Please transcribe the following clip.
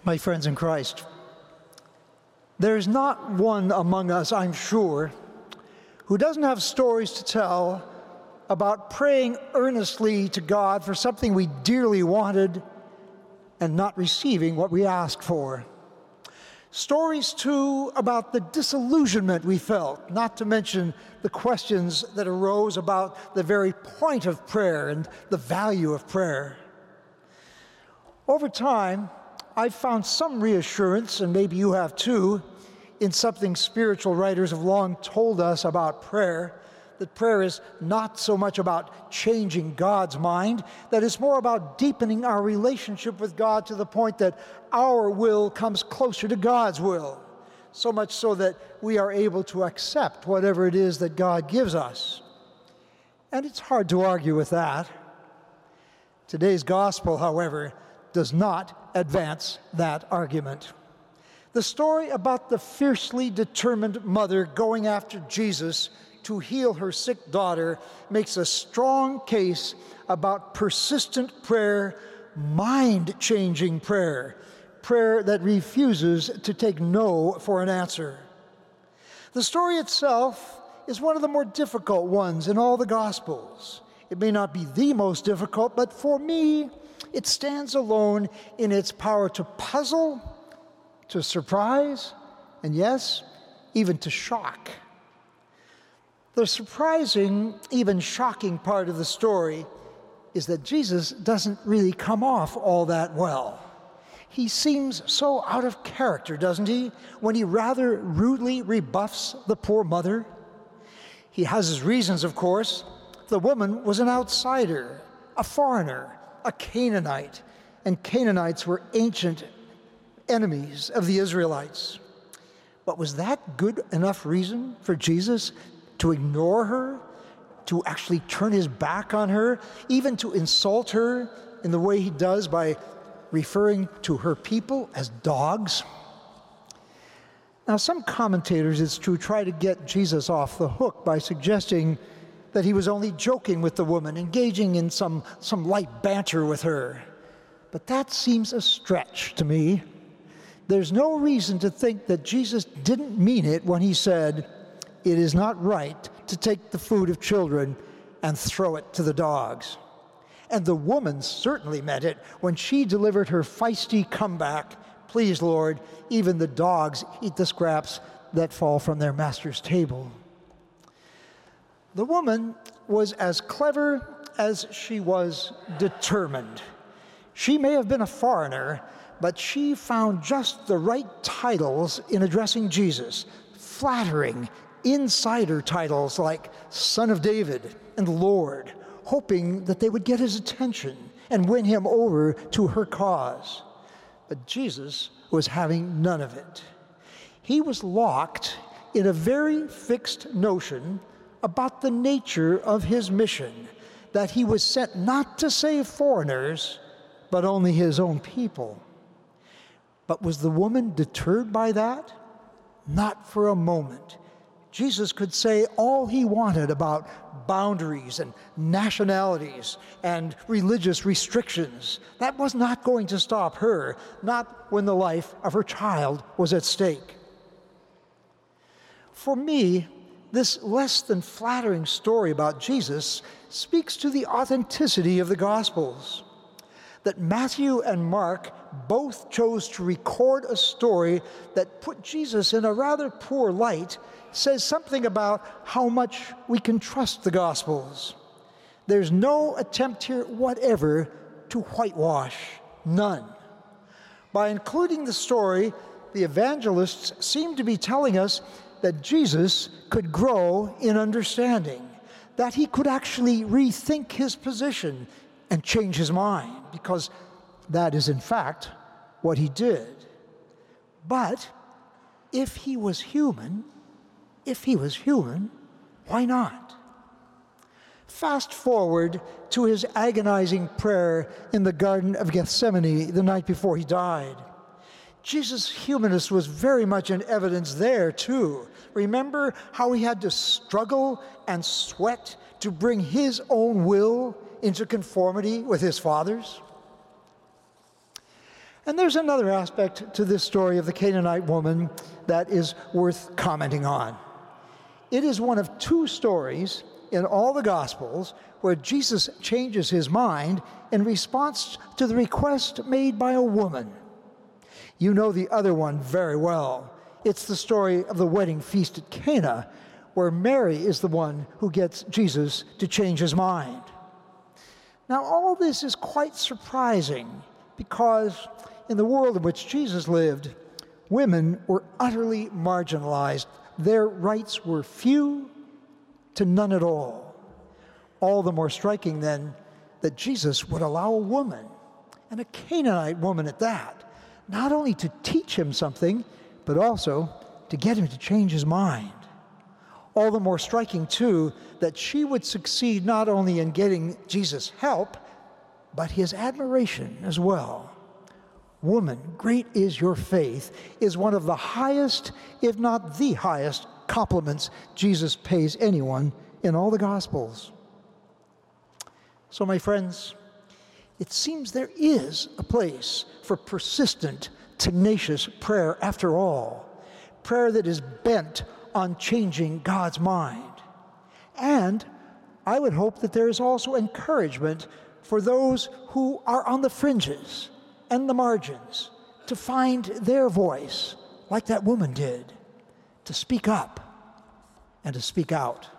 My friends in Christ, there's not one among us, I'm sure, who doesn't have stories to tell about praying earnestly to God for something we dearly wanted and not receiving what we asked for. Stories, too, about the disillusionment we felt, not to mention the questions that arose about the very point of prayer and the value of prayer. Over time, I've found some reassurance, and maybe you have too, in something spiritual writers have long told us about prayer, that prayer is not so much about changing God's mind, that it's more about deepening our relationship with God to the point that our will comes closer to God's will, so much so that we are able to accept whatever it is that God gives us. And it's hard to argue with that. Today's gospel, however, does not advance that argument. The story about the fiercely determined mother going after Jesus to heal her sick daughter makes a strong case about persistent prayer, mind-changing prayer, prayer that refuses to take no for an answer. The story itself is one of the more difficult ones in all the Gospels. It may not be the most difficult, but for me, it stands alone in its power to puzzle, to surprise, and yes, even to shock. The surprising, even shocking part of the story is that Jesus doesn't really come off all that well. He seems so out of character, doesn't he, when he rather rudely rebuffs the poor mother? He has his reasons, of course. The woman was an outsider, a foreigner, a Canaanite, and Canaanites were ancient enemies of the Israelites. But was that good enough reason for Jesus to ignore her, to actually turn his back on her, even to insult her in the way he does by referring to her people as dogs? Now, some commentators, it's true, try to get Jesus off the hook by suggesting that he was only joking with the woman, engaging in some light banter with her. But that seems a stretch to me. There's no reason to think that Jesus didn't mean it when he said, "It is not right to take the food of children and throw it to the dogs." And the woman certainly meant it when she delivered her feisty comeback, "Please, Lord, even the dogs eat the scraps that fall from their master's table." The woman was as clever as she was determined. She may have been a foreigner, but she found just the right titles in addressing Jesus, flattering insider titles like Son of David and Lord, hoping that they would get his attention and win him over to her cause. But Jesus was having none of it. He was locked in a very fixed notion about the nature of his mission, that he was sent not to save foreigners, but only his own people. But was the woman deterred by that? Not for a moment. Jesus could say all he wanted about boundaries and nationalities and religious restrictions. That was not going to stop her, not when the life of her child was at stake. For me, this less than flattering story about Jesus speaks to the authenticity of the Gospels. That Matthew and Mark both chose to record a story that put Jesus in a rather poor light says something about how much we can trust the Gospels. There's no attempt here whatever to whitewash, none. By including the story, the evangelists seem to be telling us that Jesus could grow in understanding, that he could actually rethink his position and change his mind, because that is in fact what he did. But if he was human, why not? Fast forward to his agonizing prayer in the Garden of Gethsemane the night before he died. Jesus' humanness was very much in evidence there, too. Remember how he had to struggle and sweat to bring his own will into conformity with his Father's? And there's another aspect to this story of the Canaanite woman that is worth commenting on. It is one of two stories in all the Gospels where Jesus changes his mind in response to the request made by a woman. You know the other one very well. It's the story of the wedding feast at Cana, where Mary is the one who gets Jesus to change his mind. Now, all this is quite surprising because in the world in which Jesus lived, women were utterly marginalized. Their rights were few to none at all. All the more striking, then, that Jesus would allow a woman, and a Canaanite woman at that, not only to teach him something, but also to get him to change his mind. All the more striking, too, that she would succeed not only in getting Jesus help, but his admiration as well. Woman, great is your faith, is one of the highest, if not the highest, compliments Jesus pays anyone in all the Gospels. So, my friends, it seems there is a place for persistent, tenacious prayer after all. Prayer that is bent on changing God's mind. And I would hope that there is also encouragement for those who are on the fringes and the margins to find their voice, like that woman did, to speak up and to speak out.